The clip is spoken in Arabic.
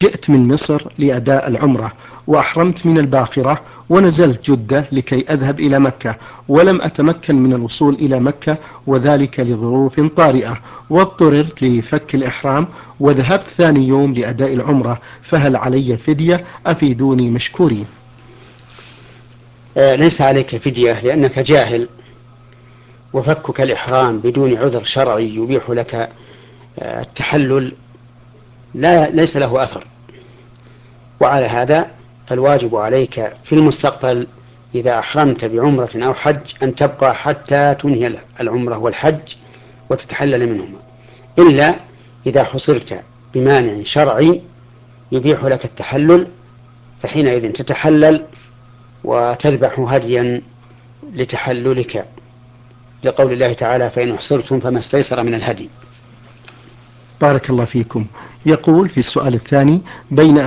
جئت من مصر لأداء العمرة، وأحرمت من الباخرة ونزلت جدة لكي أذهب إلى مكة، ولم أتمكن من الوصول إلى مكة، وذلك لظروف طارئة، واضطررت لفك الإحرام وذهبت ثاني يوم لأداء العمرة، فهل علي فدية؟ أفيدوني مشكورين. ليس عليك فدية لأنك جاهل، وفكك الإحرام بدون عذر شرعي يبيح لك التحلل ليس له أثر. وعلى هذا فالواجب عليك في المستقبل إذا أحرمت بعمرة أو حج أن تبقى حتى تنهي العمرة والحج وتتحلل منهما، إلا إذا حصرت بمانع شرعي يبيح لك التحلل، فحينئذ تتحلل وتذبح هديا لتحللك، لقول الله تعالى: فإن أحصرتم فما استيسر من الهدي. بارك الله فيكم. يقول في السؤال الثاني: بين